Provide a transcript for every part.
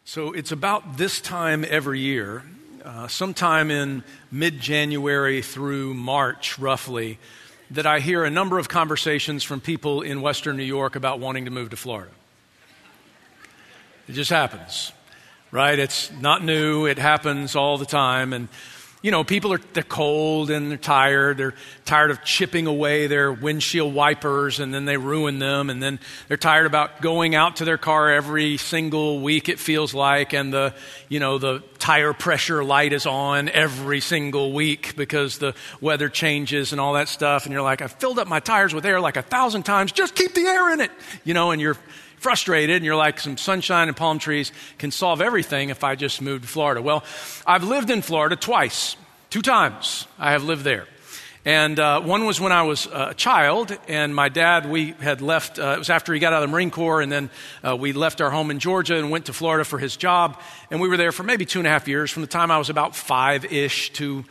So it's about this time every year, sometime in mid-January through March, roughly, that I hear a number of conversations from people in Western New York about wanting to move to Florida. It just happens, right? It's not new. It happens all the time. And, you know, they're cold and they're tired. They're tired of chipping away their windshield wipers and then they ruin them. And then they're tired about going out to their car every single week, it feels like. And the tire pressure light is on every single week because the weather changes and all that stuff. And you're like, I've filled up my tires with air like 1,000 times. Just keep the air in it. And you're frustrated, and you're like, some sunshine and palm trees can solve everything if I just moved to Florida. Well, I've lived in Florida twice. 2 times I have lived there. And one was when I was a child, and my dad, we had left, it was after he got out of the Marine Corps, and then we left our home in Georgia and went to Florida for his job. And we were there for maybe 2.5 years, from the time I was about 5-ish to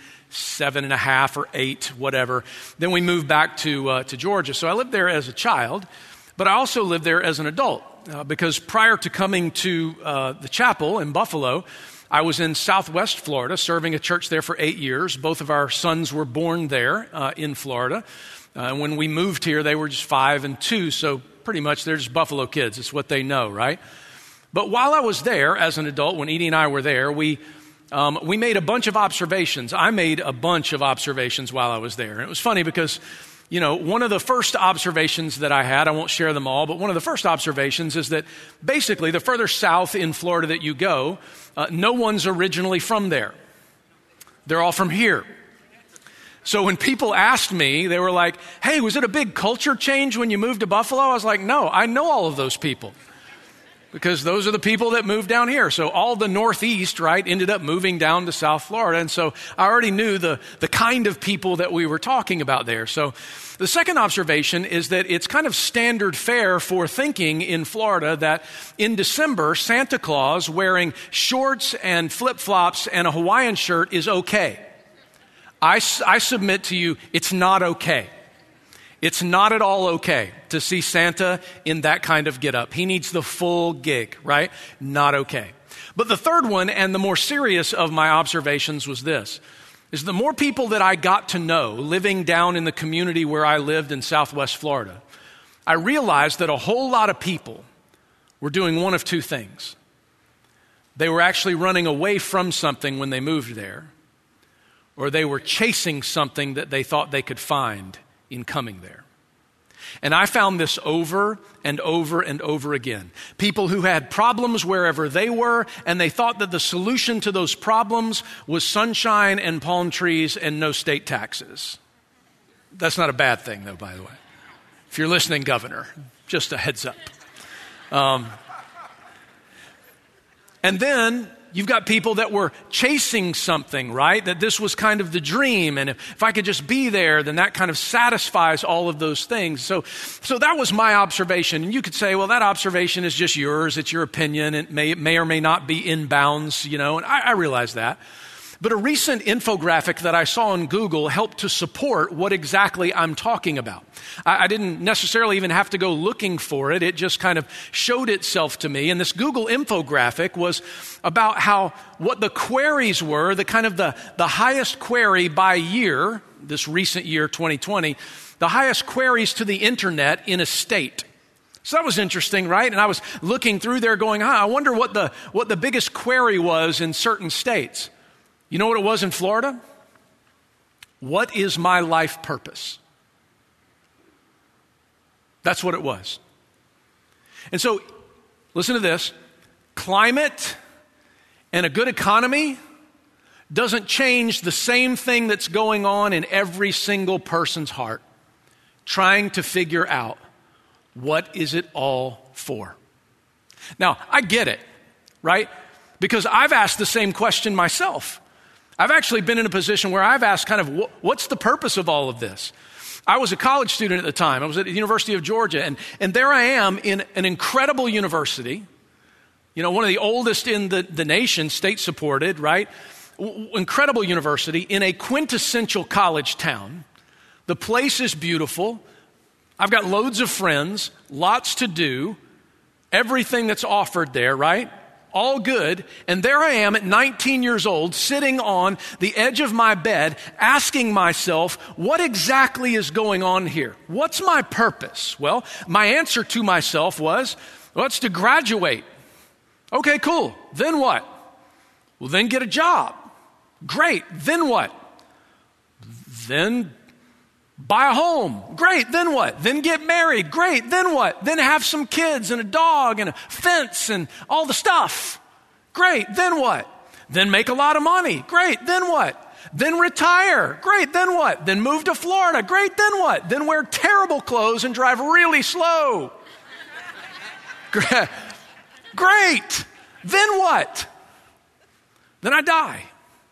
7.5 or 8, whatever. Then we moved back to Georgia. So I lived there as a child. But I also lived there as an adult because prior to coming to the chapel in Buffalo, I was in Southwest Florida serving a church there for 8 years. Both of our sons were born there in Florida. When we moved here, they were just 5 and 2, so pretty much they're just Buffalo kids. It's what they know, right? But while I was there as an adult, when Edie and I were there, we made a bunch of observations. I made a bunch of observations while I was there. And it was funny because one of the first observations that I had, I won't share them all, but one of the first observations is that basically the further south in Florida that you go, no one's originally from there. They're all from here. So when people asked me, they were like, hey, was it a big culture change when you moved to Buffalo? I was like, no, I know all of those people. Because those are the people that moved down here. So all the Northeast, right, ended up moving down to South Florida. And so I already knew the kind of people that we were talking about there. So the second observation is that it's kind of standard fare for thinking in Florida that in December, Santa Claus wearing shorts and flip-flops and a Hawaiian shirt is okay. I submit to you, it's not okay. It's not at all okay to see Santa in that kind of getup. He needs the full gig, right? Not okay. But the third one, and the more serious of my observations, was this, is the more people that I got to know living down in the community where I lived in Southwest Florida, I realized that a whole lot of people were doing one of 2 things. They were actually running away from something when they moved there, or they were chasing something that they thought they could find in coming there. And I found this over and over and over again. People who had problems wherever they were, and they thought that the solution to those problems was sunshine and palm trees and no state taxes. That's not a bad thing, though, by the way. If you're listening, Governor, just a heads up. And then you've got people that were chasing something, right? That this was kind of the dream. And if I could just be there, then that kind of satisfies all of those things. So that was my observation. And you could say, well, that observation is just yours. It's your opinion. It may or may not be in bounds, and I realize that. But a recent infographic that I saw on Google helped to support what exactly I'm talking about. I didn't necessarily even have to go looking for it. It just kind of showed itself to me. And this Google infographic was about what the queries were, the highest query by year, this recent year, 2020, the highest queries to the internet in a state. So that was interesting, right? And I was looking through there going, I wonder what the biggest query was in certain states. You know what it was in Florida? What is my life purpose? That's what it was. And so, listen to this. Climate and a good economy doesn't change the same thing that's going on in every single person's heart. Trying to figure out, what is it all for? Now, I get it, right? Because I've asked the same question myself. I've actually been in a position where I've asked what's the purpose of all of this? I was a college student at the time. I was at the University of Georgia, and there I am in an incredible university, one of the oldest in the nation, state-supported, right? Incredible university in a quintessential college town. The place is beautiful. I've got loads of friends, lots to do, everything that's offered there, right? all good, and there I am at 19 years old, sitting on the edge of my bed, asking myself, what exactly is going on here? What's my purpose? Well, my answer to myself was, well, it's to graduate. Okay, cool. Then what? Well, then get a job. Great. Then what? Then buy a home. Great. Then what? Then get married. Great. Then what? Then have some kids and a dog and a fence and all the stuff. Great. Then what? Then make a lot of money. Great. Then what? Then retire. Great. Then what? Then move to Florida. Great. Then what? Then wear terrible clothes and drive really slow. Great. Then what? Then I die.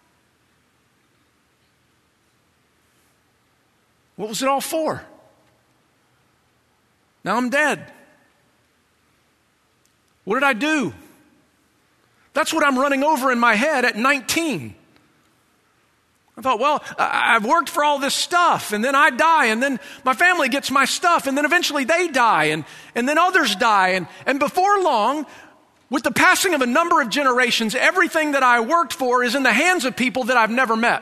What was it all for? Now I'm dead. What did I do? That's what I'm running over in my head at 19. I thought, well, I've worked for all this stuff, and then I die, and then my family gets my stuff, and then eventually they die, and then others die, and before long, with the passing of a number of generations, everything that I worked for is in the hands of people that I've never met.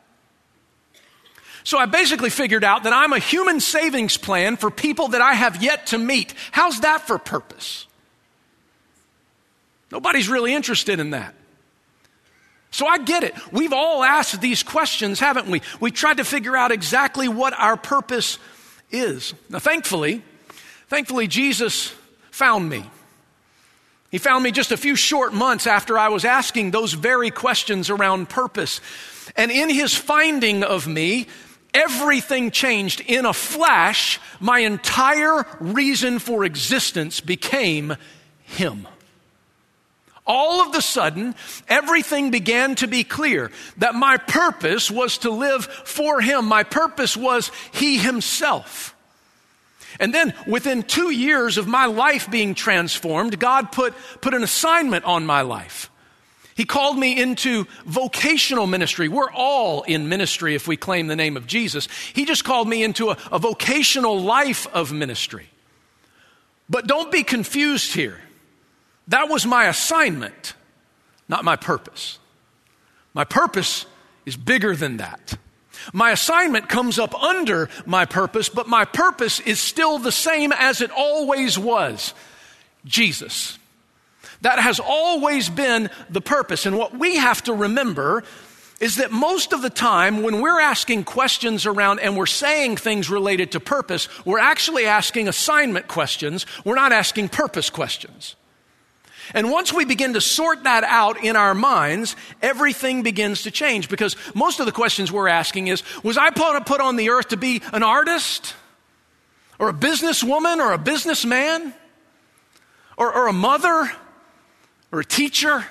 So I basically figured out that I'm a human savings plan for people that I have yet to meet. How's that for purpose? Nobody's really interested in that. So I get it. We've all asked these questions, haven't we? We tried to figure out exactly what our purpose is. Now, thankfully, Jesus found me. He found me just a few short months after I was asking those very questions around purpose. And in his finding of me, everything changed. In a flash, my entire reason for existence became him. All of a sudden, everything began to be clear that my purpose was to live for him. My purpose was he himself. And then within 2 years of my life being transformed, God put an assignment on my life. He called me into vocational ministry. We're all in ministry if we claim the name of Jesus. He just called me into a vocational life of ministry. But don't be confused here. That was my assignment, not my purpose. My purpose is bigger than that. My assignment comes up under my purpose, but my purpose is still the same as it always was. Jesus. That has always been the purpose. And what we have to remember is that most of the time when we're asking questions around and we're saying things related to purpose, we're actually asking assignment questions. We're not asking purpose questions. And once we begin to sort that out in our minds, everything begins to change, because most of the questions we're asking is, was I put on the earth to be an artist or a businesswoman or a businessman or a mother or a teacher,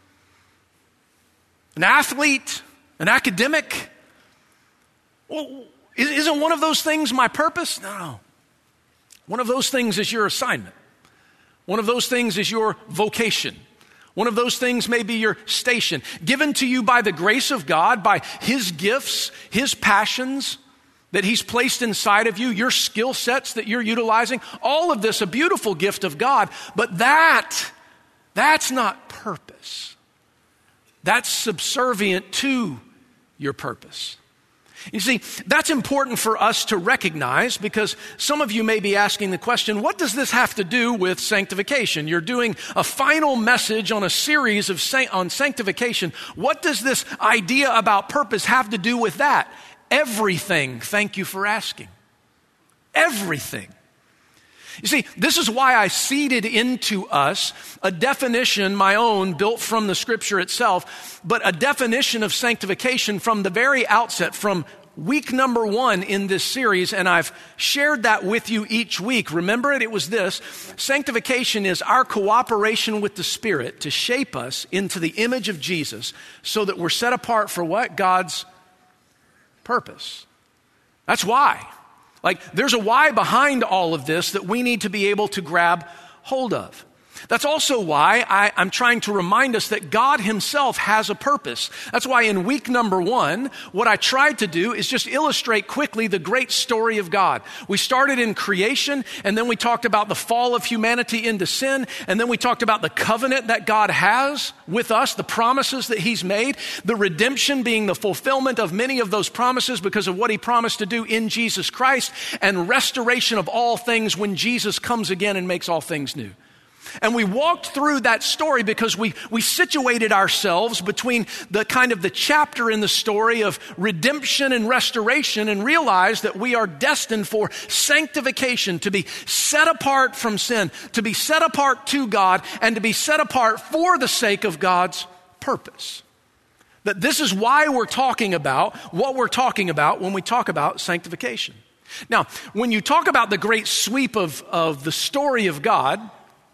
an athlete, an academic? Well, isn't one of those things my purpose? No. One of those things is your assignment. One of those things is your vocation. One of those things may be your station, given to you by the grace of God, by his gifts, his passions that he's placed inside of you, your skill sets that you're utilizing. All of this, a beautiful gift of God, but that's not purpose. That's subservient to your purpose. You see, that's important for us to recognize, because some of you may be asking the question, what does this have to do with sanctification? You're doing a final message on a series on sanctification. What does this idea about purpose have to do with that? Everything. Thank you for asking. Everything. You see, this is why I seeded into us a definition, my own, built from the scripture itself, but a definition of sanctification from the very outset, from week number 1 in this series, and I've shared that with you each week. Remember it? It was this. Sanctification is our cooperation with the Spirit to shape us into the image of Jesus so that we're set apart for what? God's purpose. That's why. Like, there's a why behind all of this that we need to be able to grab hold of. That's also why I'm trying to remind us that God himself has a purpose. That's why in week number 1, what I tried to do is just illustrate quickly the great story of God. We started in creation, and then we talked about the fall of humanity into sin, and then we talked about the covenant that God has with us, the promises that he's made, the redemption being the fulfillment of many of those promises because of what he promised to do in Jesus Christ, and restoration of all things when Jesus comes again and makes all things new. And we walked through that story because we situated ourselves between the kind of the chapter in the story of redemption and restoration and realized that we are destined for sanctification, to be set apart from sin, to be set apart to God, and to be set apart for the sake of God's purpose. That this is why we're talking about what we're talking about when we talk about sanctification. Now, when you talk about the great sweep of the story of God,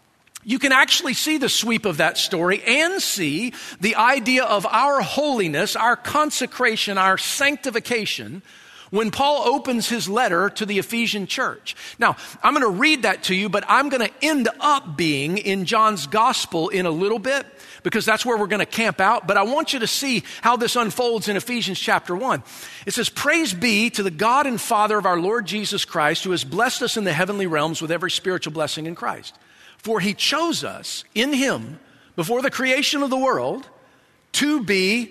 you can actually see the sweep of that story and see the idea of our holiness, our consecration, our sanctification when Paul opens his letter to the Ephesian church. Now, I'm going to read that to you, but I'm going to end up being in John's gospel in a little bit because that's where we're going to camp out. But I want you to see how this unfolds in Ephesians chapter 1. It says, "Praise be to the God and Father of our Lord Jesus Christ, who has blessed us in the heavenly realms with every spiritual blessing in Christ. For he chose us in him before the creation of the world to be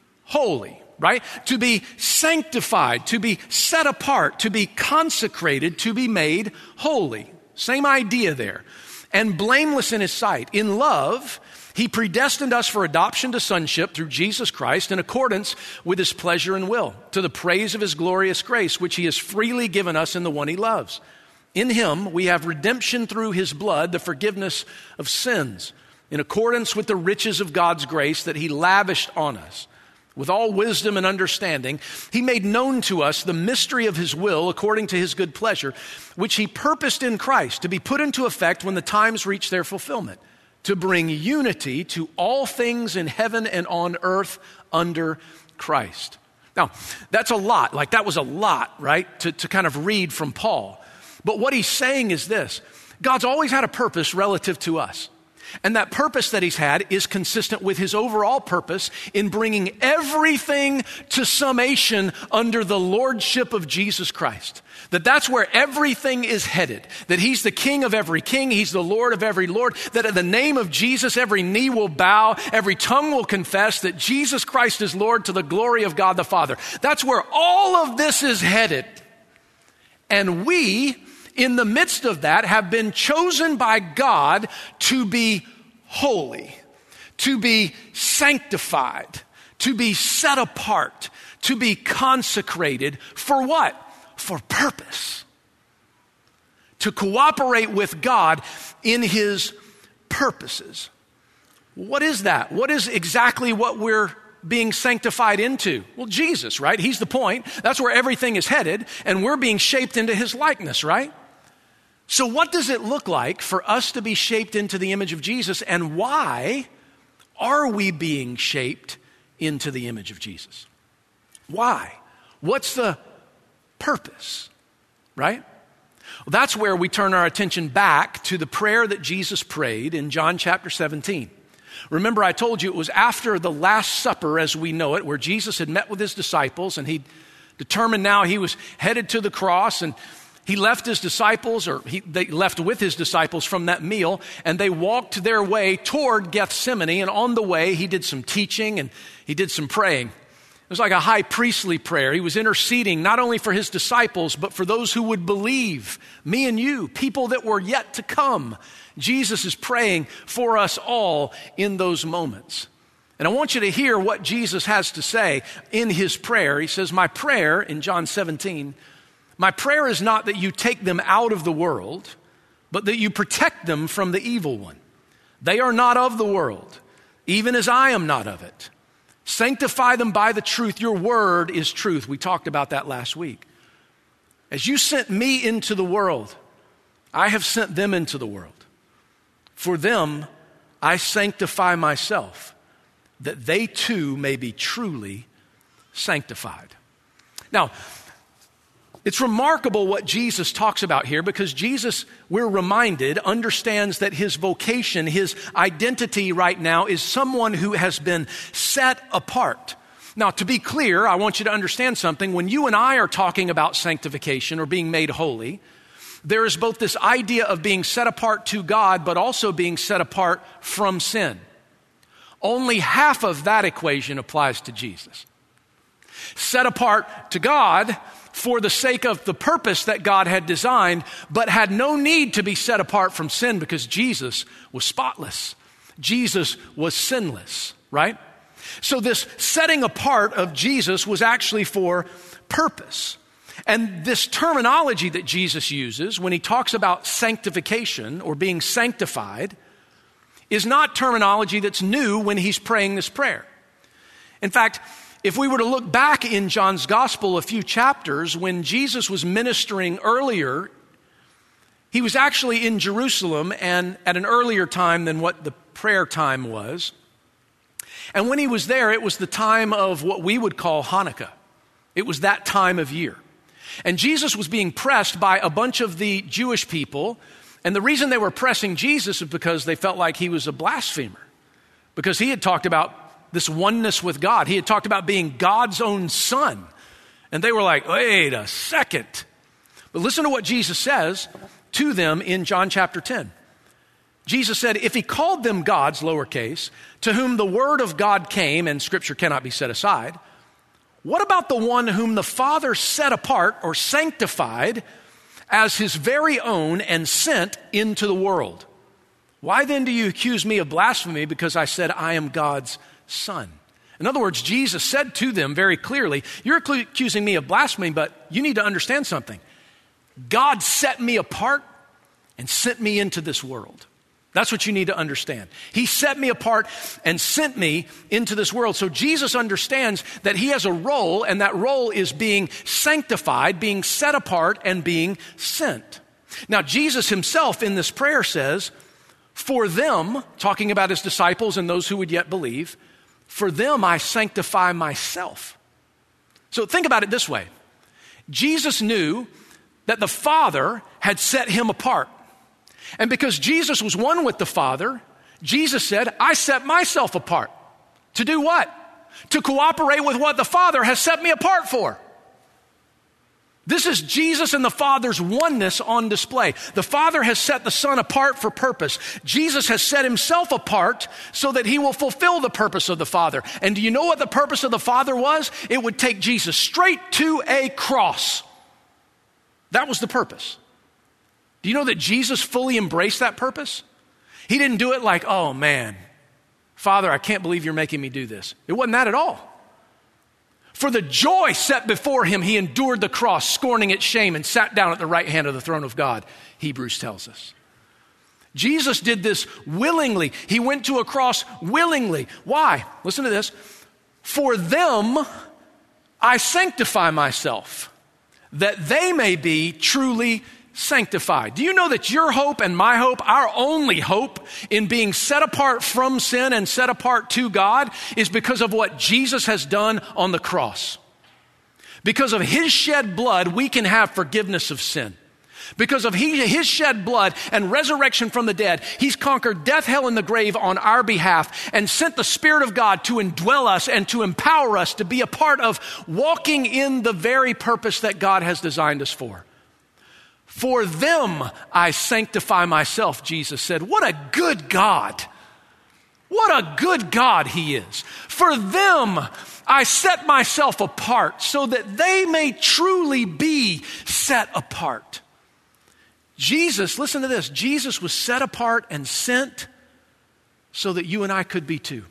holy," right? To be sanctified, to be set apart, to be consecrated, to be made holy. Same idea there. "And blameless in his sight. In love, he predestined us for adoption to sonship through Jesus Christ in accordance with his pleasure and will, to the praise of his glorious grace, which he has freely given us in the one he loves. In him we have redemption through his blood, the forgiveness of sins, in accordance with the riches of God's grace that he lavished on us. With all wisdom and understanding, he made known to us the mystery of his will according to his good pleasure, which he purposed in Christ to be put into effect when the times reach their fulfillment, to bring unity to all things in heaven and on earth under Christ." Now, that's a lot. Like that was a lot, right? To kind of read from Paul. But what he's saying is this: God's always had a purpose relative to us. And that purpose that he's had is consistent with his overall purpose in bringing everything to summation under the lordship of Jesus Christ. That's where everything is headed. That he's the king of every king. He's the Lord of every Lord. That in the name of Jesus, every knee will bow. Every tongue will confess that Jesus Christ is Lord to the glory of God the Father. That's where all of this is headed. And we, in the midst of that, have been chosen by God to be holy, to be sanctified, to be set apart, to be consecrated. For what? For purpose. To cooperate with God in his purposes. What is that? What is exactly what we're being sanctified into? Well, Jesus, right? He's the point. That's where everything is headed, and we're being shaped into his likeness, right? So what does it look like for us to be shaped into the image of Jesus, and why are we being shaped into the image of Jesus? Why? What's the purpose, right? Well, that's where we turn our attention back to the prayer that Jesus prayed in John chapter 17. Remember, I told you it was after the Last Supper as we know it, where Jesus had met with his disciples and he determined now he was headed to the cross, and he left his disciples, they left with his disciples from that meal, and they walked their way toward Gethsemane, and on the way he did some teaching and he did some praying. It was like a high priestly prayer. He was interceding not only for his disciples, but for those who would believe, me and you, people that were yet to come. Jesus is praying for us all in those moments. And I want you to hear what Jesus has to say in his prayer. He says, "My prayer," in John 17, "my prayer is not that you take them out of the world, but that you protect them from the evil one. They are not of the world, even as I am not of it. Sanctify them by the truth. Your word is truth." We talked about that last week. "As you sent me into the world, I have sent them into the world. For them, I sanctify myself, that they too may be truly sanctified." Now, It's remarkable what Jesus talks about here, because Jesus, we're reminded, understands that his vocation, his identity right now is someone who has been set apart. Now, to be clear, I want you to understand something. When you and I are talking about sanctification or being made holy, there is both this idea of being set apart to God, but also being set apart from sin. Only half of that equation applies to Jesus. Set apart to God for the sake of the purpose that God had designed, but had no need to be set apart from sin because Jesus was spotless. Jesus was sinless, right? So this setting apart of Jesus was actually for purpose. And this terminology that Jesus uses when he talks about sanctification or being sanctified is not terminology that's new when he's praying this prayer. In fact, if we were to look back in John's gospel a few chapters, when Jesus was ministering earlier, he was actually in Jerusalem and at an earlier time than what the prayer time was. And when he was there, it was the time of what we would call Hanukkah. It was that time of year. And Jesus was being pressed by a bunch of the Jewish people. And the reason they were pressing Jesus is because they felt like he was a blasphemer. Because he had talked about this oneness with God. He had talked about being God's own son. And they were like, wait a second. But listen to what Jesus says to them in John chapter 10. Jesus said, if he called them gods, lowercase, to whom the word of God came, and scripture cannot be set aside, what about the one whom the Father set apart or sanctified as his very own and sent into the world? Why then do you accuse me of blasphemy because I said I am God's son? In other words, Jesus said to them very clearly, you're accusing me of blasphemy, but you need to understand something. God set me apart and sent me into this world. That's what you need to understand. He set me apart and sent me into this world. So Jesus understands that he has a role, and that role is being sanctified, being set apart, and being sent. Now, Jesus himself in this prayer says, for them, talking about his disciples and those who would yet believe, for them I sanctify myself. So think about it this way. Jesus knew that the Father had set him apart. And because Jesus was one with the Father, Jesus said, I set myself apart. To do what? To cooperate with what the Father has set me apart for. This is Jesus and the Father's oneness on display. The Father has set the Son apart for purpose. Jesus has set himself apart so that he will fulfill the purpose of the Father. And do you know what the purpose of the Father was? It would take Jesus straight to a cross. That was the purpose. Do you know that Jesus fully embraced that purpose? He didn't do it like, oh man, Father, I can't believe you're making me do this. It wasn't that at all. For the joy set before him, he endured the cross, scorning its shame, and sat down at the right hand of the throne of God, Hebrews tells us. Jesus did this willingly. He went to a cross willingly. Why? Listen to this. For them, I sanctify myself, that they may be truly sanctified. Do you know that your hope and my hope, our only hope in being set apart from sin and set apart to God is because of what Jesus has done on the cross? Because of his shed blood, we can have forgiveness of sin. Because of his shed blood and resurrection from the dead, he's conquered death, hell, and the grave on our behalf and sent the Spirit of God to indwell us and to empower us to be a part of walking in the very purpose that God has designed us for. For them I sanctify myself, Jesus said. What a good God. What a good God he is. For them I set myself apart so that they may truly be set apart. Jesus, listen to this. Jesus was set apart and sent so that you and I could be too.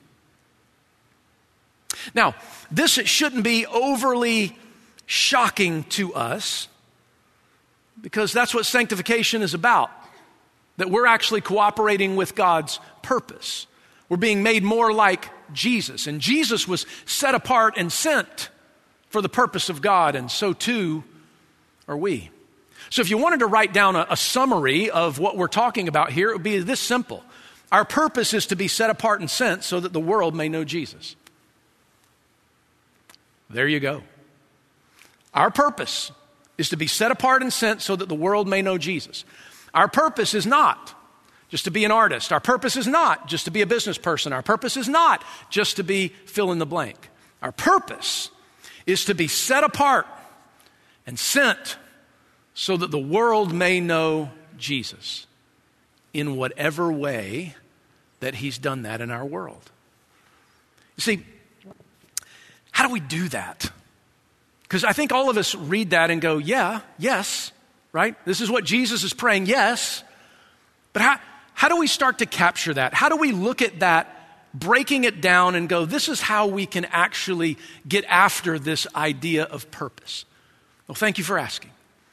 Now, this shouldn't be overly shocking to us, because that's what sanctification is about, that we're actually cooperating with God's purpose. We're being made more like Jesus, and Jesus was set apart and sent for the purpose of God, and so too are we. So if you wanted to write down a summary of what we're talking about here, it would be this simple. Our purpose is to be set apart and sent so that the world may know Jesus. There you go. Our purpose is to be set apart and sent so that the world may know Jesus. Our purpose is not just to be an artist. Our purpose is not just to be a business person. Our purpose is not just to be fill in the blank. Our purpose is to be set apart and sent so that the world may know Jesus in whatever way that he's done that in our world. You see, how do we do that? Because I think all of us read that and go, yeah, yes, right? This is what Jesus is praying, yes. But how do we start to capture that? How do we look at that, breaking it down and go, this is how we can actually get after this idea of purpose? Well, thank you for asking.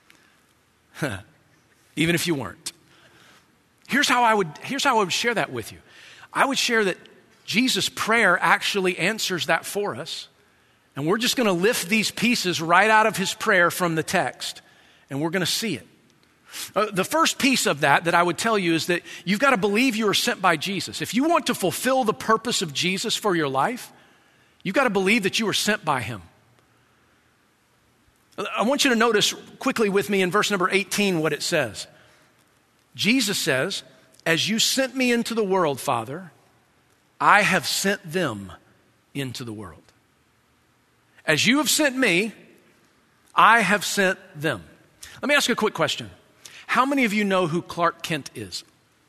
Even if you weren't. Here's how I would share that with you. I would share that Jesus' prayer actually answers that for us. And we're just going to lift these pieces right out of his prayer from the text. And we're going to see it. The first piece of that I would tell you is that you've got to believe you are sent by Jesus. If you want to fulfill the purpose of Jesus for your life, you've got to believe that you were sent by him. I want you to notice quickly with me in verse number 18 what it says. Jesus says, as you sent me into the world, Father, I have sent them into the world. As you have sent me, I have sent them. Let me ask you a quick question. How many of you know who Clark Kent is?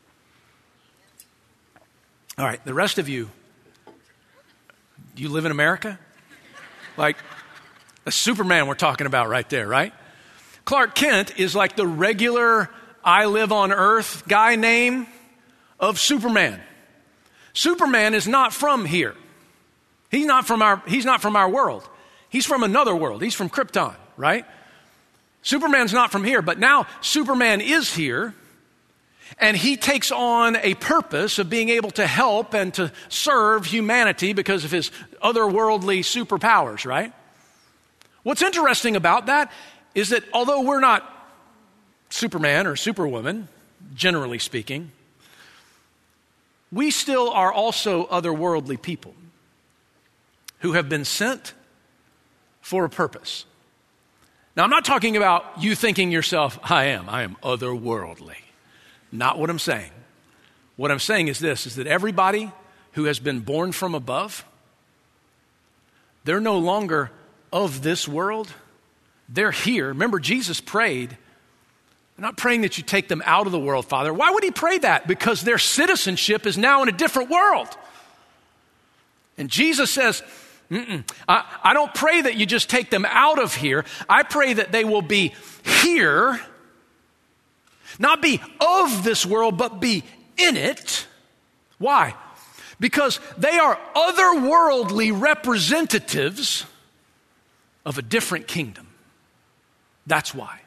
All right, the rest of you, do you live in America? Like, a Superman we're talking about right there, right? Clark Kent is like the regular I live on earth guy name of Superman. Superman is not from here. He's not from our world. He's from another world. He's from Krypton, right? Superman's not from here, but now Superman is here, and he takes on a purpose of being able to help and to serve humanity because of his otherworldly superpowers, right? What's interesting about that is that although we're not Superman or Superwoman, generally speaking, we still are also otherworldly people who have been sent for a purpose. Now, I'm not talking about you thinking yourself, I am otherworldly. Not what I'm saying. What I'm saying is this, is that everybody who has been born from above, they're no longer of this world. They're here. Remember, Jesus prayed, I'm not praying that you take them out of the world, Father. Why would he pray that? Because their citizenship is now in a different world. And Jesus says, I don't pray that you just take them out of here. I pray that they will be here, not be of this world, but be in it. Why? Because they are otherworldly representatives of a different kingdom. That's why.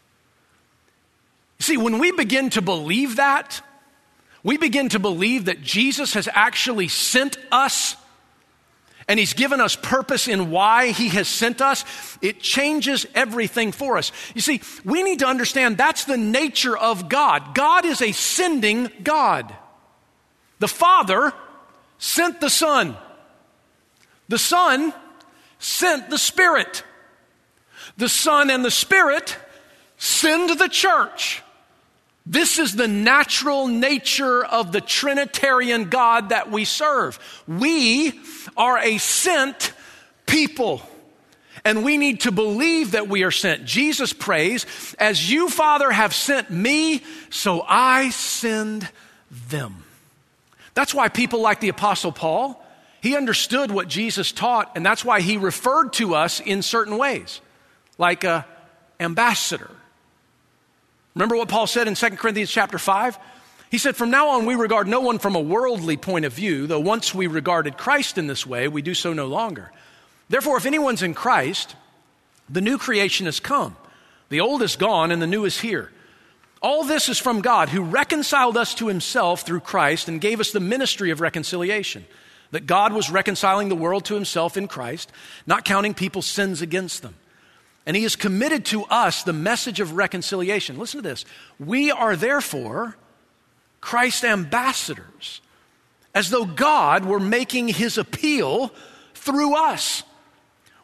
See, when we begin to believe that, we begin to believe that Jesus has actually sent us and he's given us purpose in why he has sent us, it changes everything for us. You see, we need to understand that's the nature of God. God is a sending God. The Father sent the Son. The Son sent the Spirit. The Son and the Spirit send the church. This is the natural nature of the Trinitarian God that we serve. We are a sent people, and we need to believe that we are sent. Jesus prays, as you, Father, have sent me, so I send them. That's why people like the Apostle Paul, he understood what Jesus taught, and that's why he referred to us in certain ways, like an ambassador. Remember what Paul said in 2 Corinthians chapter 5? He said, from now on we regard no one from a worldly point of view, though once we regarded Christ in this way, we do so no longer. Therefore, if anyone's in Christ, the new creation has come. The old is gone and the new is here. All this is from God, who reconciled us to himself through Christ and gave us the ministry of reconciliation. That God was reconciling the world to himself in Christ, not counting people's sins against them. And he has committed to us the message of reconciliation. Listen to this. We are therefore Christ's ambassadors, as though God were making his appeal through us.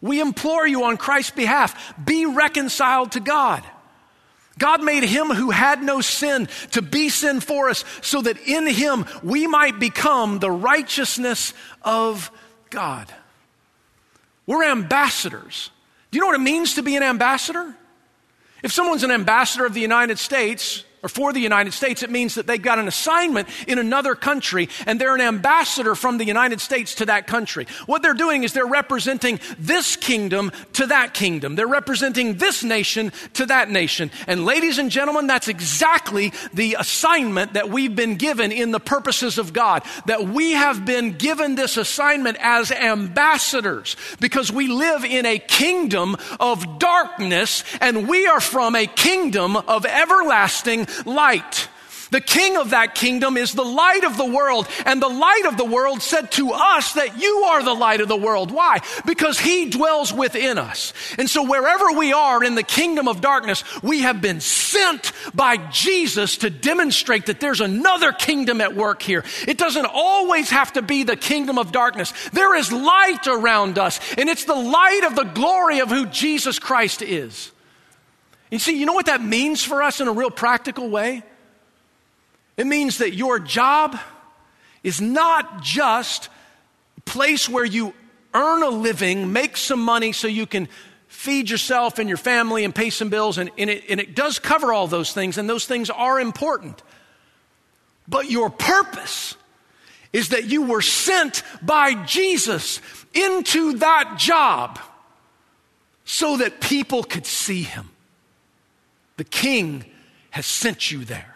We implore you on Christ's behalf, be reconciled to God. God made him who had no sin to be sin for us so that in him we might become the righteousness of God. We're ambassadors. Do you know what it means to be an ambassador? If someone's an ambassador of the United States or for the United States, it means that they've got an assignment in another country and they're an ambassador from the United States to that country. What they're doing is they're representing this kingdom to that kingdom. They're representing this nation to that nation. And ladies and gentlemen, that's exactly the assignment that we've been given in the purposes of God. That we have been given this assignment as ambassadors because we live in a kingdom of darkness and we are from a kingdom of everlasting light. The king of that kingdom is the light of the world, and the light of the world said to us that you are the light of the world. Why? Because he dwells within us. And so wherever we are in the kingdom of darkness, we have been sent by Jesus to demonstrate that there's another kingdom at work here. It doesn't always have to be the kingdom of darkness. There is light around us, and it's the light of the glory of who Jesus Christ is. You see, you know what that means for us in a real practical way? It means that your job is not just a place where you earn a living, make some money so you can feed yourself and your family and pay some bills, and it does cover all those things, and those things are important. But your purpose is that you were sent by Jesus into that job so that people could see him. The King has sent you there.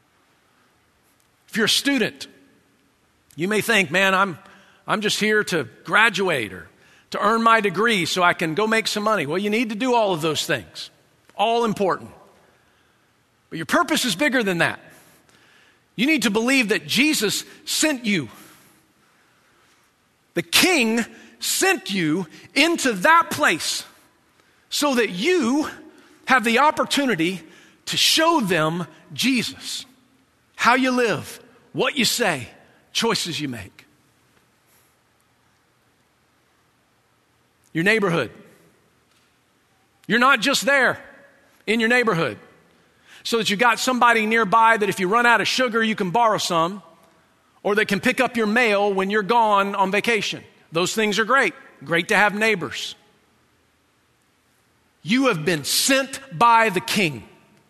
If you're a student, you may think, man, I'm just here to graduate or to earn my degree so I can go make some money. Well, you need to do all of those things. All important. But your purpose is bigger than that. You need to believe that Jesus sent you. The King sent you into that place so that you have the opportunity to show them Jesus. How you live, what you say, choices you make. Your neighborhood. You're not just there in your neighborhood so that you got somebody nearby that if you run out of sugar, you can borrow some, or that can pick up your mail when you're gone on vacation. Those things are great. Great to have neighbors. You have been sent by the King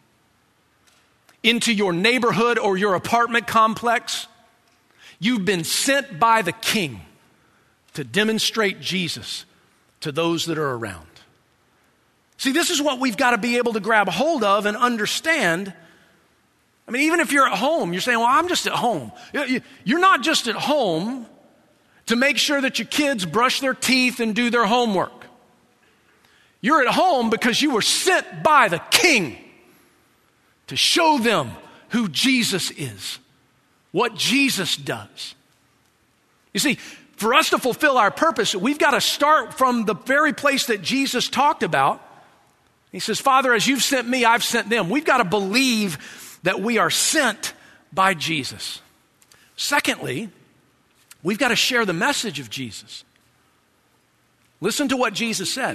into your neighborhood or your apartment complex. You've been sent by the King to demonstrate Jesus to those that are around. See, this is what we've got to be able to grab hold of and understand. I mean, even if you're at home, you're saying, well, I'm just at home. You're not just at home to make sure that your kids brush their teeth and do their homework. You're at home because you were sent by the King to show them who Jesus is, what Jesus does. You see, for us to fulfill our purpose, we've got to start from the very place that Jesus talked about. He says, Father, as you've sent me, I've sent them. We've got to believe that we are sent by Jesus. Secondly, we've got to share the message of Jesus. Listen to what Jesus said.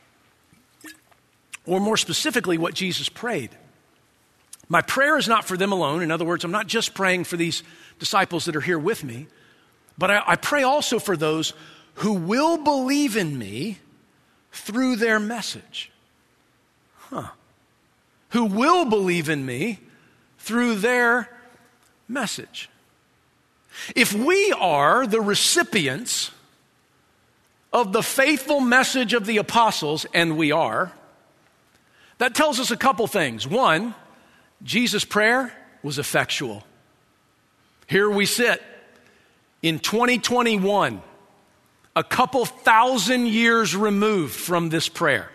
Or more specifically, what Jesus prayed. My prayer is not for them alone. In other words, I'm not just praying for these disciples that are here with me, but I pray also for those who will believe in me through their message. Who will believe in me through their message. If we are the recipients of the faithful message of the apostles, and we are, that tells us a couple things. One, Jesus' prayer was effectual. Here we sit in 2021, a couple thousand years removed from this prayer.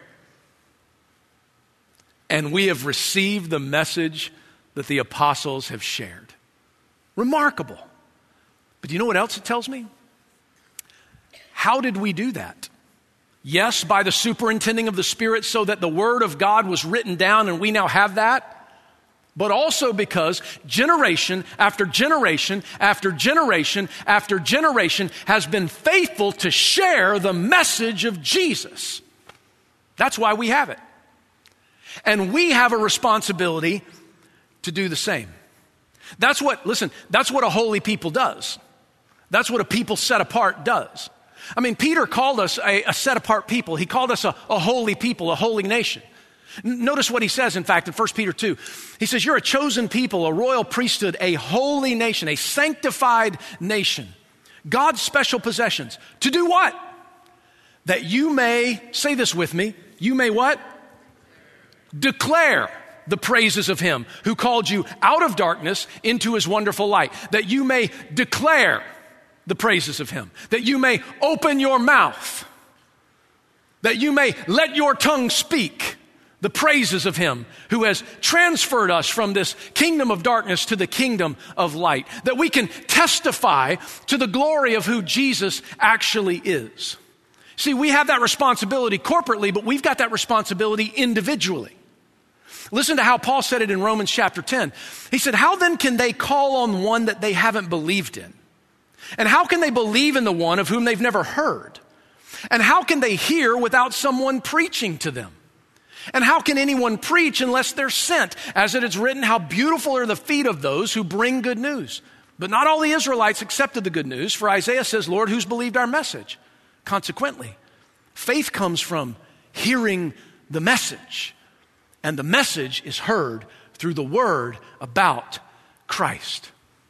And we have received the message that the apostles have shared. Remarkable. But do you know what else it tells me? How did we do that? Yes, by the superintending of the Spirit so that the Word of God was written down and we now have that. but also because generation after generation after generation after generation has been faithful to share the message of Jesus. That's why we have it. And we have a responsibility to do the same. That's what a holy people does. That's what a people set apart does. I mean, Peter called us a set apart people. He called us a holy people, a holy nation. Notice what he says, in fact, in 1 Peter 2. He says, you're a chosen people, a royal priesthood, a holy nation, a sanctified nation, God's special possessions. To do what? That you may, say this with me, you may what? Declare the praises of him who called you out of darkness into his wonderful light. That you may declare the praises of him. That you may open your mouth. That you may let your tongue speak the praises of him who has transferred us from this kingdom of darkness to the kingdom of light. That we can testify to the glory of who Jesus actually is. See, we have that responsibility corporately, but we've got that responsibility individually. Listen to how Paul said it in Romans chapter 10. He said, how then can they call on one that they haven't believed in? And how can they believe in the one of whom they've never heard? And how can they hear without someone preaching to them? And how can anyone preach unless they're sent? As it is written, how beautiful are the feet of those who bring good news. But not all the Israelites accepted the good news, for Isaiah says, Lord, who's believed our message? Consequently, faith comes from hearing the message. And the message is heard through the word about Christ.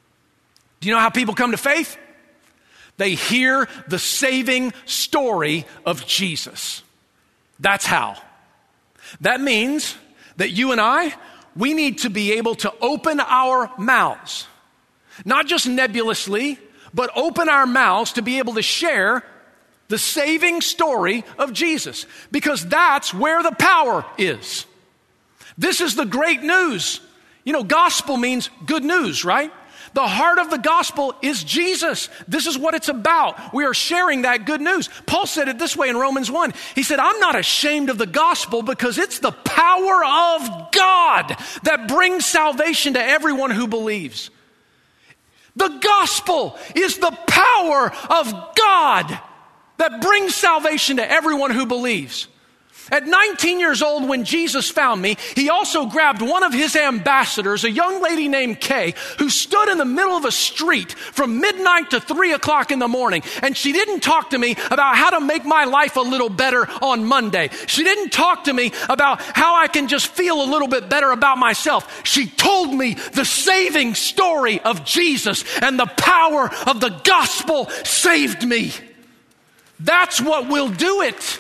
Do you know how people come to faith? They hear the saving story of Jesus. That's how. That means that you and I, we need to be able to open our mouths. Not just nebulously, but open our mouths to be able to share the saving story of Jesus. Because that's where the power is. This is the great news. You know, gospel means good news, right? The heart of the gospel is Jesus. This is what it's about. We are sharing that good news. Paul said it this way in Romans 1. He said, I'm not ashamed of the gospel because it's the power of God that brings salvation to everyone who believes. The gospel is the power of God that brings salvation to everyone who believes. At 19 years old, when Jesus found me, he also grabbed one of his ambassadors, a young lady named Kay, who stood in the middle of a street from midnight to 3 o'clock in the morning. And she didn't talk to me about how to make my life a little better on Monday. She didn't talk to me about how I can just feel a little bit better about myself. She told me the saving story of Jesus, and the power of the gospel saved me. That's what will do it.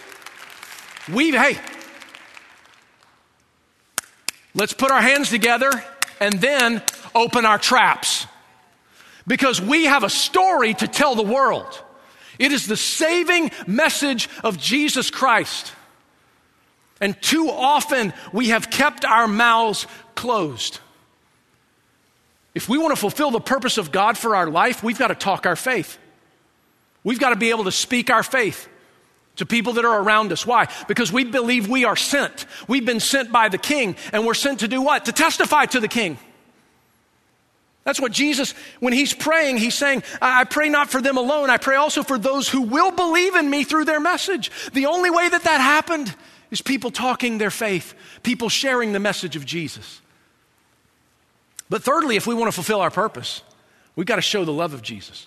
Let's put our hands together and then open our traps. Because we have a story to tell the world. It is the saving message of Jesus Christ. And too often we have kept our mouths closed. If we want to fulfill the purpose of God for our life, we've got to talk our faith. We've got to be able to speak our faith to people that are around us. Why? Because we believe we are sent. We've been sent by the King, and we're sent to do what? To testify to the King. That's what Jesus, when he's praying, he's saying, I pray not for them alone. I pray also for those who will believe in me through their message. The only way that happened is people talking their faith, people sharing the message of Jesus. But thirdly, if we want to fulfill our purpose, we've got to show the love of Jesus.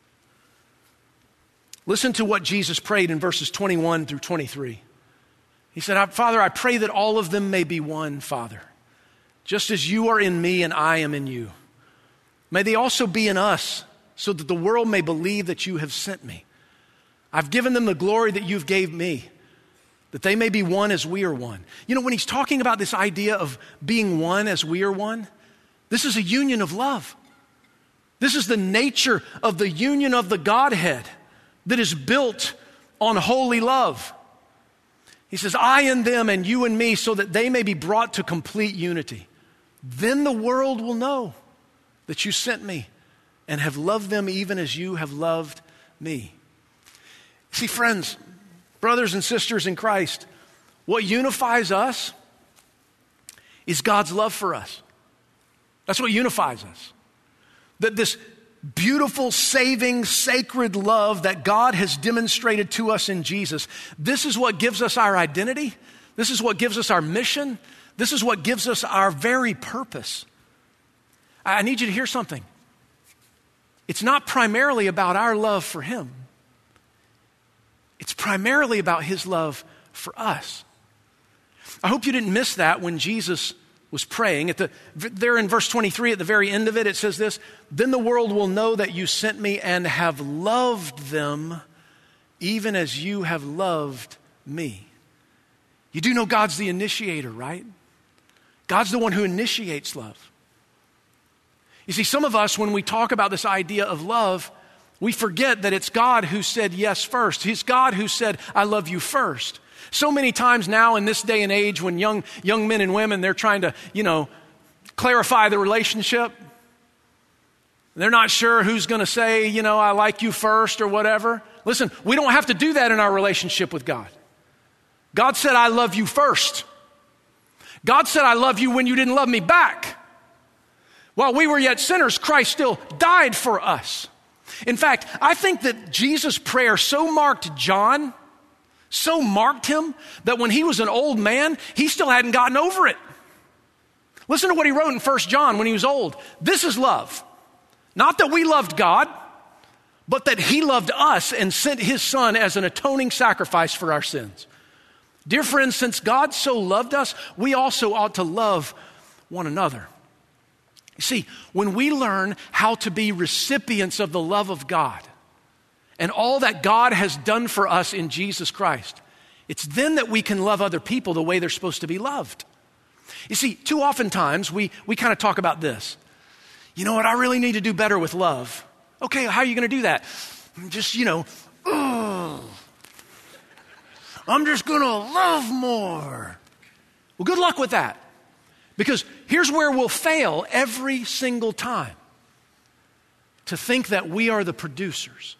Listen to what Jesus prayed in verses 21 through 23. He said, Father, I pray that all of them may be one, Father, just as you are in me and I am in you. May they also be in us, so that the world may believe that you have sent me. I've given them the glory that you've gave me, that they may be one as we are one. You know, when he's talking about this idea of being one as we are one, this is a union of love. This is the nature of the union of the Godhead that is built on holy love. He says, I and them and you and me, so that they may be brought to complete unity. Then the world will know that you sent me and have loved them even as you have loved me. See, friends, brothers and sisters in Christ, what unifies us is God's love for us. That's what unifies us. That this beautiful, saving, sacred love that God has demonstrated to us in Jesus, this is what gives us our identity. This is what gives us our mission. This is what gives us our very purpose. I need you to hear something. It's not primarily about our love for him. It's primarily about his love for us. I hope you didn't miss that when Jesus was praying. There in verse 23, at the very end of it, it says this, "Then the world will know that you sent me and have loved them even as you have loved me." You do know God's the initiator, right? God's the one who initiates love. You see, some of us, when we talk about this idea of love, we forget that it's God who said yes first. It's God who said, "I love you" first. So many times now in this day and age when young men and women, they're trying to, clarify the relationship. They're not sure who's going to say, "I like you" first or whatever. Listen, we don't have to do that in our relationship with God. God said, "I love you" first. God said, "I love you" when you didn't love me back. While we were yet sinners, Christ still died for us. In fact, I think that Jesus' prayer so marked him that when he was an old man, he still hadn't gotten over it. Listen to what he wrote in 1 John when he was old. "This is love. Not that we loved God, but that he loved us and sent his son as an atoning sacrifice for our sins." Dear friends, since God so loved us, we also ought to love one another. You see, when we learn how to be recipients of the love of God and all that God has done for us in Jesus Christ, it's then that we can love other people the way they're supposed to be loved. You see, too often times we kind of talk about this. "You know what, I really need to do better with love." Okay, how are you going to do that? Just, I'm just going to love more. Well, good luck with that. Because here's where we'll fail every single time. To think that we are the producers.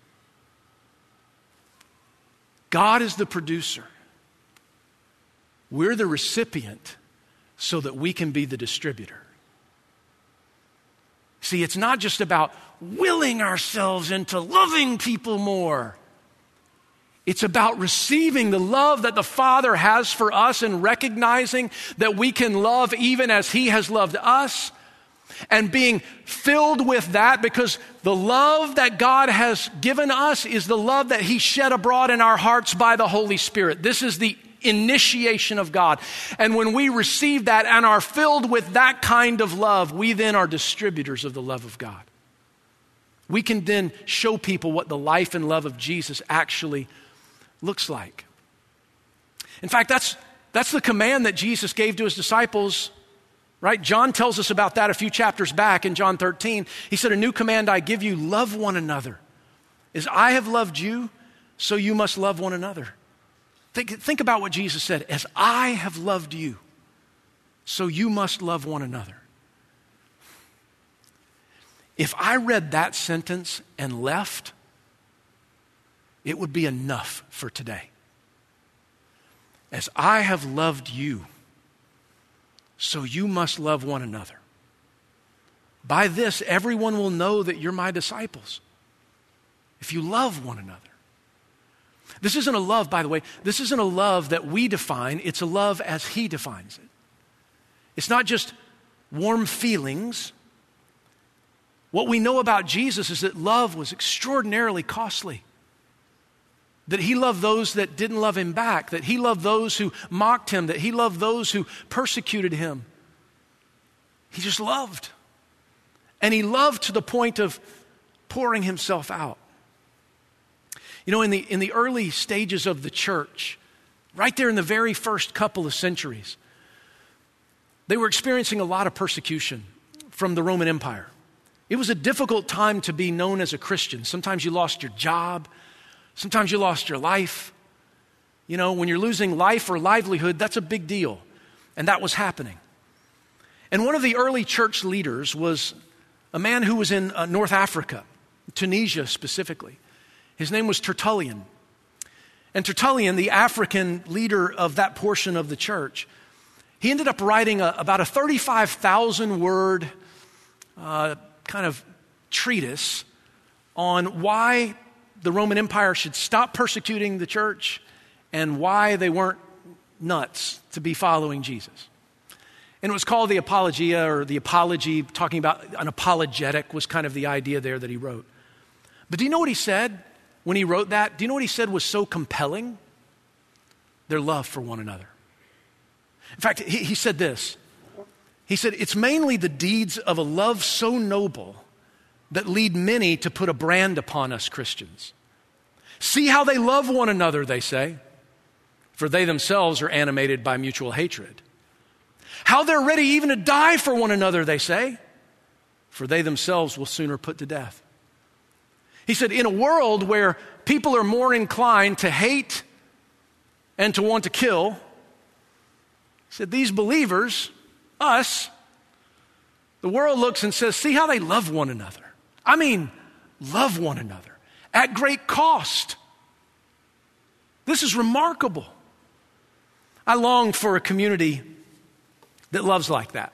God is the producer. We're the recipient so that we can be the distributor. See, it's not just about willing ourselves into loving people more. It's about receiving the love that the Father has for us and recognizing that we can love even as he has loved us, and being filled with that because the love that God has given us is the love that he shed abroad in our hearts by the Holy Spirit. This is the initiation of God. And when we receive that and are filled with that kind of love, we then are distributors of the love of God. We can then show people what the life and love of Jesus actually looks like. In fact, that's the command that Jesus gave to his disciples, right? John tells us about that a few chapters back in John 13. He said, "A new command I give you, love one another. As I have loved you, so you must love one another." Think about what Jesus said. "As I have loved you, so you must love one another." If I read that sentence and left, it would be enough for today. As I have loved you, so you must love one another. By this, everyone will know that you're my disciples, if you love one another. This isn't a love, by the way, this isn't a love that we define, it's a love as he defines it. It's not just warm feelings. What we know about Jesus is that love was extraordinarily costly. That he loved those that didn't love him back, that he loved those who mocked him, that he loved those who persecuted him. He just loved. And he loved to the point of pouring himself out. You know, in the early stages of the church, right there in the very first couple of centuries, they were experiencing a lot of persecution from the Roman Empire. It was a difficult time to be known as a Christian. Sometimes you lost your job. Sometimes you lost your life. You know, when you're losing life or livelihood, that's a big deal. And that was happening. And one of the early church leaders was a man who was in North Africa, Tunisia specifically. His name was Tertullian. And Tertullian, the African leader of that portion of the church, He ended up writing about a 35,000 word kind of treatise on why the Roman Empire should stop persecuting the church and why they weren't nuts to be following Jesus. And it was called the Apologia, or the Apology, talking about an apologetic was kind of the idea there that he wrote. But do you know what he said when he wrote that? Do you know what he said was so compelling? Their love for one another. In fact, he said this. He said, it's mainly the deeds of a love so noble that lead many to put a brand upon us Christians. See how they love one another, they say, for they themselves are animated by mutual hatred. How they're ready even to die for one another, they say, for they themselves will sooner put to death. He said, in a world where people are more inclined to hate and to want to kill, he said, these believers, us, the world looks and says, see how they love one another. I mean, love one another at great cost. This is remarkable. I long for a community that loves like that.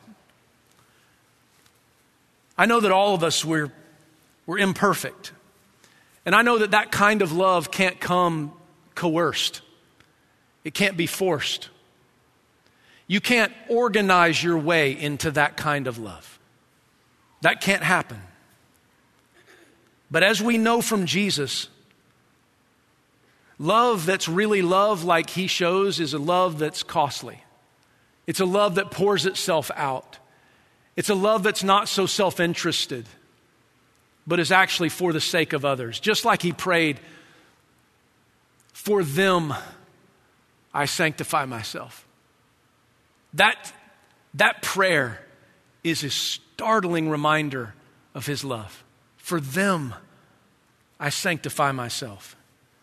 I know that all of us, we're imperfect. And I know that that kind of love can't come coerced. It can't be forced. You can't organize your way into that kind of love. That can't happen. But as we know from Jesus, love that's really love like he shows is a love that's costly. It's a love that pours itself out. It's a love that's not so self-interested, but is actually for the sake of others. Just like he prayed, for them I sanctify myself. That prayer is a startling reminder of his love. For them I sanctify myself.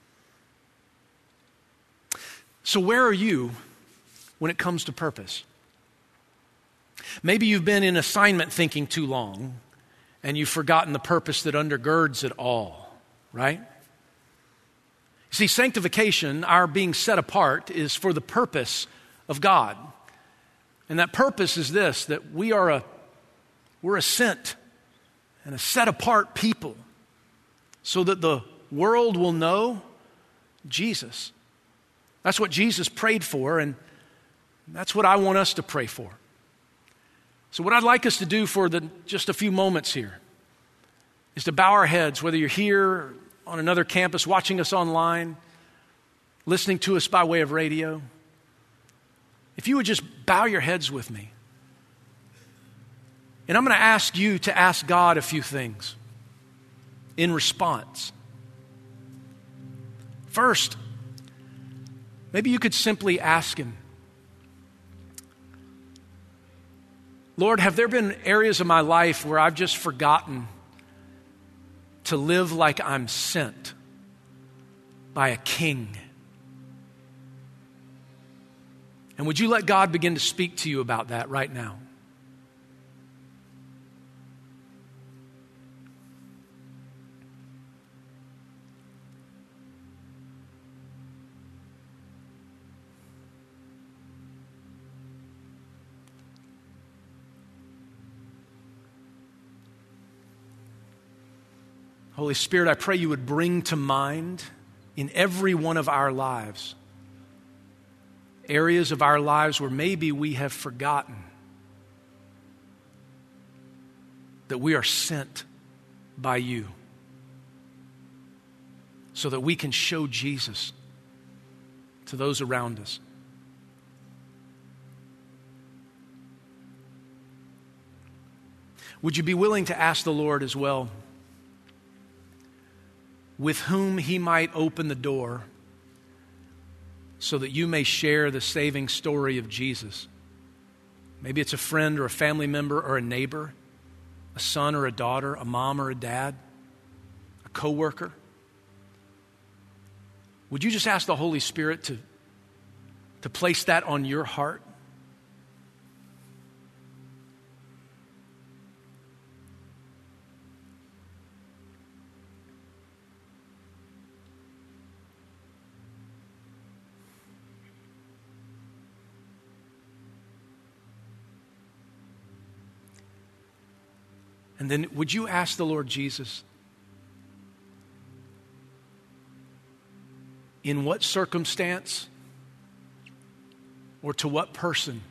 So where are you when it comes to purpose? Maybe you've been in assignment thinking too long and you've forgotten the purpose that undergirds it all, right? See, sanctification, our being set apart, is for the purpose of God. And that purpose is this, that we're a sent and a set apart people so that the world will know Jesus. That's what Jesus prayed for, and that's what I want us to pray for. So what I'd like us to do for just a few moments here is to bow our heads, whether you're here on another campus, watching us online, listening to us by way of radio. If you would just bow your heads with me. And I'm going to ask you to ask God a few things in response. First, maybe you could simply ask him, Lord, have there been areas of my life where I've just forgotten to live like I'm sent by a king? And would you let God begin to speak to you about that right now? Holy Spirit, I pray you would bring to mind in every one of our lives areas of our lives where maybe we have forgotten that we are sent by you so that we can show Jesus to those around us. Would you be willing to ask the Lord as well with whom he might open the door so that you may share the saving story of Jesus? Maybe it's a friend or a family member or a neighbor, a son or a daughter, a mom or a dad, a coworker. Would you just ask the Holy Spirit to place that on your heart? And then would you ask the Lord Jesus, in what circumstance or to what person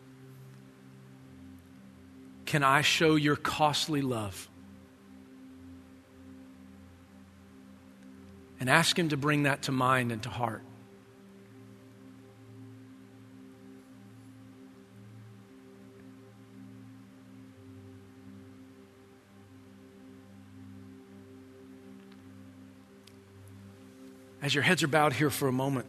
can I show your costly love? And ask him to bring that to mind and to heart. As your heads are bowed here for a moment,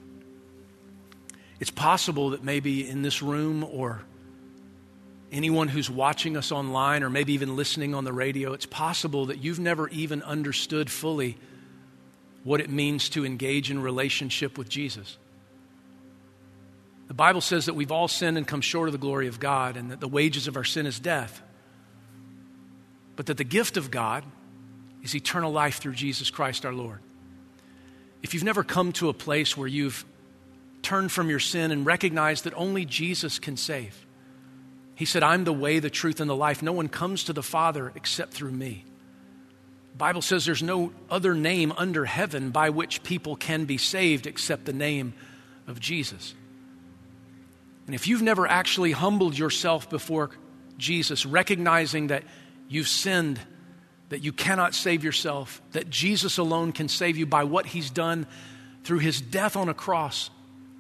it's possible that maybe in this room or anyone who's watching us online or maybe even listening on the radio, it's possible that you've never even understood fully what it means to engage in relationship with Jesus. The Bible says that we've all sinned and come short of the glory of God, and that the wages of our sin is death. But that the gift of God is eternal life through Jesus Christ our Lord. If you've never come to a place where you've turned from your sin and recognized that only Jesus can save, he said, I'm the way, the truth, and the life. No one comes to the Father except through me. The Bible says there's no other name under heaven by which people can be saved except the name of Jesus. And if you've never actually humbled yourself before Jesus, recognizing that you've sinned, that you cannot save yourself, that Jesus alone can save you by what he's done through his death on a cross,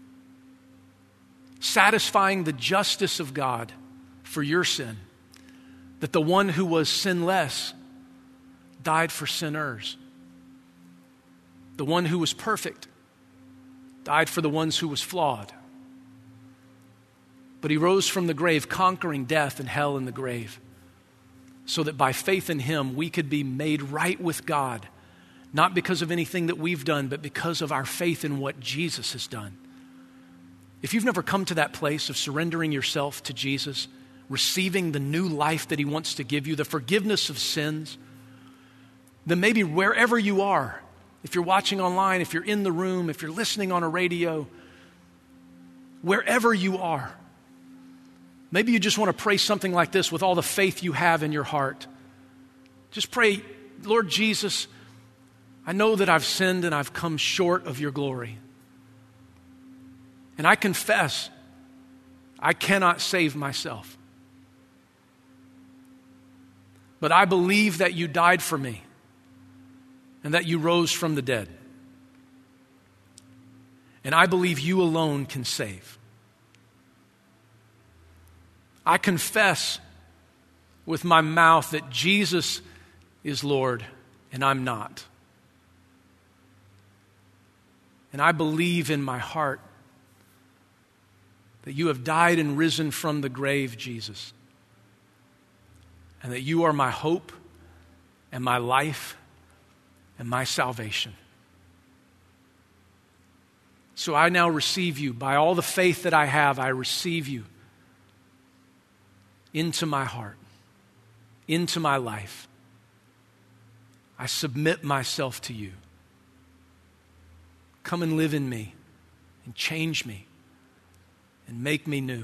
satisfying the justice of God for your sin, that the one who was sinless died for sinners. The one who was perfect died for the ones who was flawed. But he rose from the grave, conquering death and hell and the grave, so that by faith in him, we could be made right with God, not because of anything that we've done, but because of our faith in what Jesus has done. If you've never come to that place of surrendering yourself to Jesus, receiving the new life that he wants to give you, the forgiveness of sins, then maybe wherever you are, if you're watching online, if you're in the room, if you're listening on a radio, wherever you are, maybe you just want to pray something like this with all the faith you have in your heart. Just pray, Lord Jesus, I know that I've sinned and I've come short of your glory. And I confess I cannot save myself. But I believe that you died for me and that you rose from the dead. And I believe you alone can save. I confess with my mouth that Jesus is Lord and I'm not. And I believe in my heart that you have died and risen from the grave, Jesus, and that you are my hope and my life and my salvation. So I now receive you. By all the faith that I have, I receive you into my heart, into my life. I submit myself to you. Come and live in me and change me and make me new.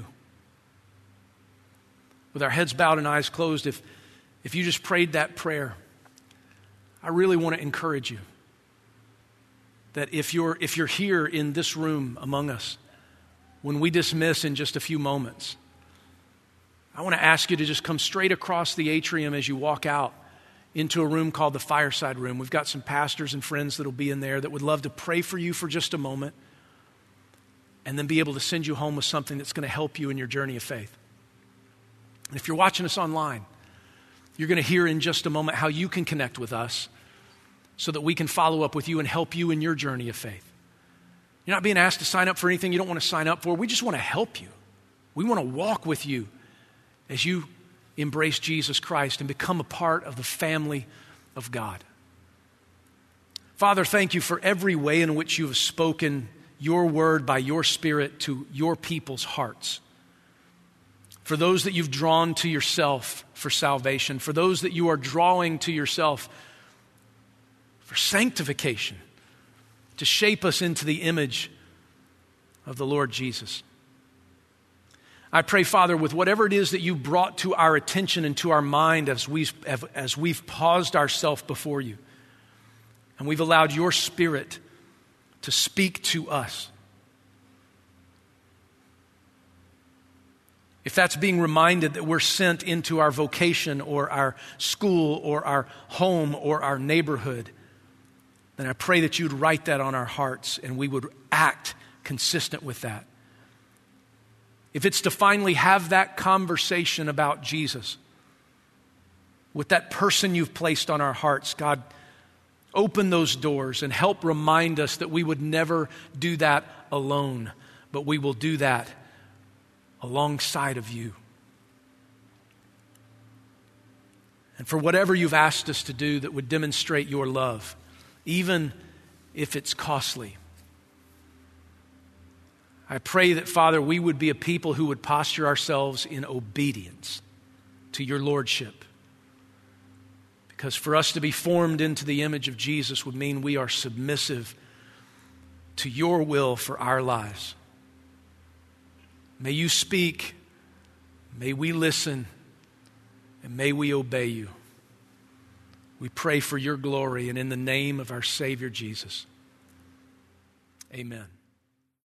With our heads bowed and eyes closed, if you just prayed that prayer, I really want to encourage you that if you're here in this room among us, when we dismiss in just a few moments, I want to ask you to just come straight across the atrium as you walk out into a room called the Fireside Room. We've got some pastors and friends that will be in there that would love to pray for you for just a moment and then be able to send you home with something that's going to help you in your journey of faith. And if you're watching us online, you're going to hear in just a moment how you can connect with us so that we can follow up with you and help you in your journey of faith. You're not being asked to sign up for anything you don't want to sign up for. We just want to help you. We want to walk with you as you embrace Jesus Christ and become a part of the family of God. Father, thank you for every way in which you have spoken your word by your Spirit to your people's hearts. For those that you've drawn to yourself for salvation, for those that you are drawing to yourself for sanctification, to shape us into the image of the Lord Jesus. I pray, Father, with whatever it is that you brought to our attention and to our mind as we've paused ourselves before you, and we've allowed your Spirit to speak to us. If that's being reminded that we're sent into our vocation or our school or our home or our neighborhood, then I pray that you'd write that on our hearts and we would act consistent with that. If it's to finally have that conversation about Jesus with that person you've placed on our hearts, God, open those doors and help remind us that we would never do that alone, but we will do that alongside of you. And for whatever you've asked us to do that would demonstrate your love, even if it's costly, I pray that, Father, we would be a people who would posture ourselves in obedience to your lordship. Because for us to be formed into the image of Jesus would mean we are submissive to your will for our lives. May you speak, may we listen, and may we obey you. We pray for your glory and in the name of our Savior Jesus. Amen.